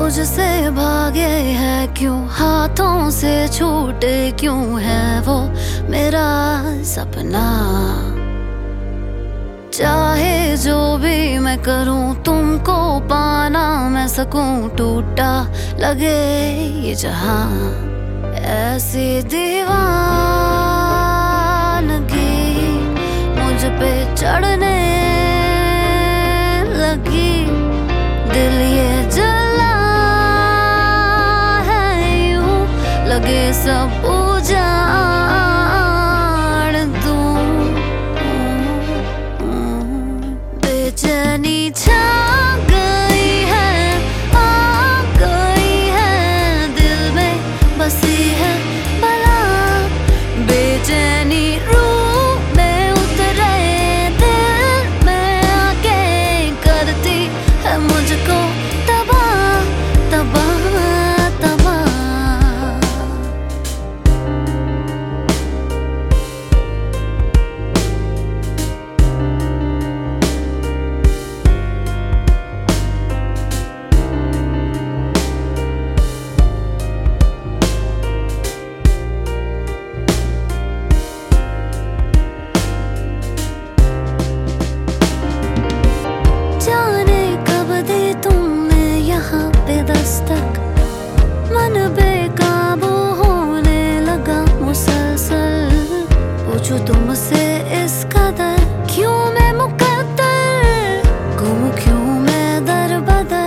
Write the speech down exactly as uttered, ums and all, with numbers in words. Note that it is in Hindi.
मुझसे भागे है क्यों, हाथों से छूटे क्यों है वो मेरा सपना। चाहे जो भी मैं करूं तुमको पाना मैं सकूं, टूटा लगे ये जहां। ऐसी दीवानगी मुझ पे चढ़ने लगी, दिल ये जला है यूं लगे सब उजाड़ दूं। बेचैनी छा गई है, आ गई है दिल में बसी है बला। बेचैनी रूह में उतरे दिल में आके करती है मुझको तबाह तबाह तबाह। जाने कब दी तुमने यहाँ पे दस्तक, मन बेकाबू होने लगा मुसलसल। पूछूं तुमसे इस कदर क्यों मैं मुकद्दर, घूमूं क्यों मैं दर बदर।